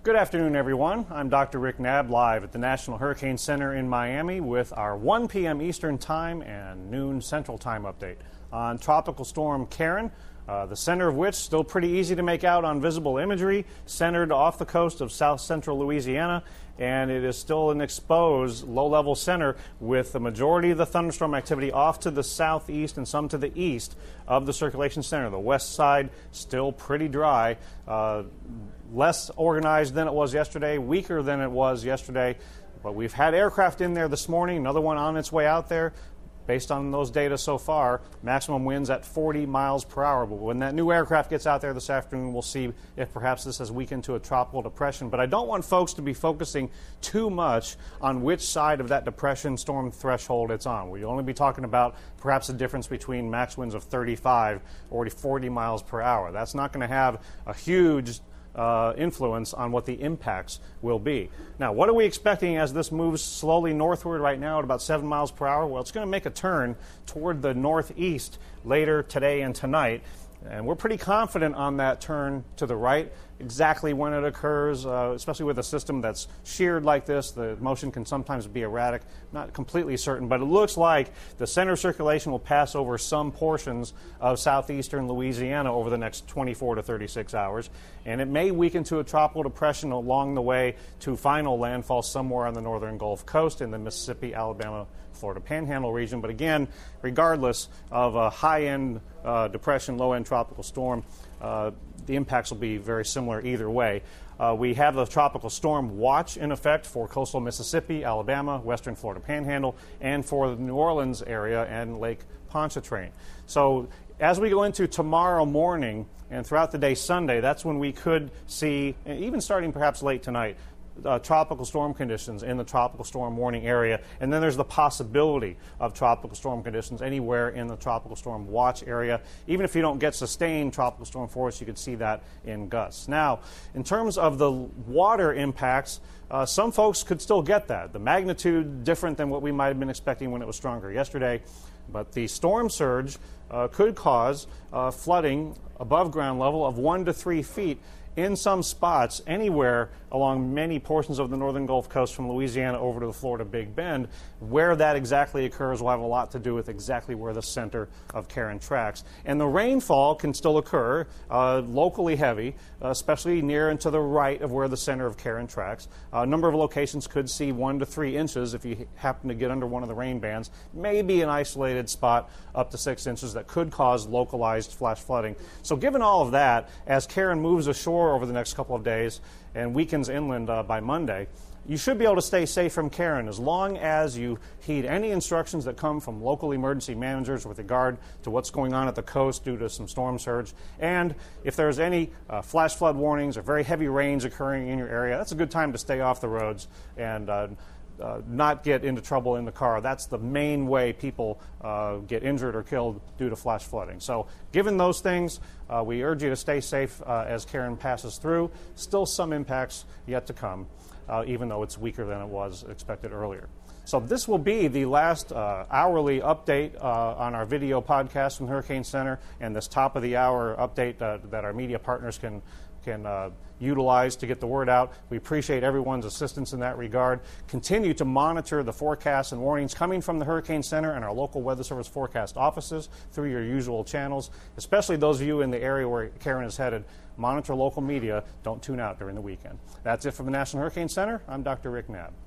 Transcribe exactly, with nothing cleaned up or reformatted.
Good afternoon, everyone. I'm Doctor Rick Knabb, live at the National Hurricane Center in Miami with our one p m Eastern Time and noon Central Time update on Tropical Storm Karen, uh, the center of which still pretty easy to make out on visible imagery, centered off the coast of south central Louisiana, and it is still an exposed low-level center with the majority of the thunderstorm activity off to the southeast and some to the east of the circulation center. The west side still pretty dry, uh, less organized than it was yesterday, weaker than it was yesterday, but we've had aircraft in there this morning, another one on its way out there. Based on those data so far, maximum winds at forty miles per hour. But when that new aircraft gets out there this afternoon, we'll see if perhaps this has weakened to a tropical depression. But I don't want folks to be focusing too much on which side of that depression storm threshold it's on. We'll only be talking about perhaps the difference between max winds of thirty-five or forty miles per hour. That's not going to have a huge Uh, influence on what the impacts will be. Now, what are we expecting as this moves slowly northward right now at about seven miles per hour? Well, it's going to make a turn toward the northeast later today and tonight, and we're pretty confident on that turn to the right. Exactly when it occurs, uh, especially with a system that's sheared like this, the motion can sometimes be erratic. Not completely certain, but it looks like the center circulation will pass over some portions of southeastern Louisiana over the next twenty-four to thirty-six hours, and it may weaken to a tropical depression along the way to final landfall somewhere on the northern Gulf Coast in the Mississippi, Alabama, Florida Panhandle region. But again, regardless of a high-end uh, depression, low-end tropical storm, uh, the impacts will be very similar either way. Uh, we have the tropical storm watch in effect for coastal Mississippi, Alabama, western Florida Panhandle, and for the New Orleans area and Lake Pontchartrain. So as we go into tomorrow morning and throughout the day Sunday, that's when we could see, even starting perhaps late tonight, Uh, tropical storm conditions in the tropical storm warning area, and then there's the possibility of tropical storm conditions anywhere in the tropical storm watch area. Even if you don't get sustained tropical storm force, you could see that in gusts. Now, in terms of the water impacts, uh, some folks could still get that. The magnitude different than what we might have been expecting when it was stronger yesterday, but the storm surge uh, could cause uh, flooding above ground level of one to three feet in some spots anywhere along many portions of the northern Gulf Coast from Louisiana over to the Florida Big Bend. Where that exactly occurs will have a lot to do with exactly where the center of Karen tracks. And the rainfall can still occur, uh, locally heavy, uh, especially near and to the right of where the center of Karen tracks. Uh, a number of locations could see one to three inches if you happen to get under one of the rain bands. Maybe an isolated spot up to six inches that could cause localized flash flooding. So given all of that, as Karen moves ashore over the next couple of days and weakens inland uh, by Monday, you should be able to stay safe from Karen as long as you heed any instructions that come from local emergency managers with regard to what's going on at the coast due to some storm surge. And if there's any uh, flash flood warnings or very heavy rains occurring in your area, that's a good time to stay off the roads and uh, Uh, not get into trouble in the car. That's the main way people uh, get injured or killed due to flash flooding. So given those things, uh, we urge you to stay safe uh, as Karen passes through. Still some impacts yet to come, uh, even though it's weaker than it was expected earlier. So this will be the last uh, hourly update uh, on our video podcast from Hurricane Center, and this top of the hour update uh, that our media partners can can uh, utilize to get the word out. We appreciate everyone's assistance in that regard. Continue to monitor the forecasts and warnings coming from the Hurricane Center and our local Weather Service forecast offices through your usual channels, especially those of you in the area where Karen is headed. Monitor local media. Don't tune out during the weekend. That's it from the National Hurricane Center. I'm Doctor Rick Knabb.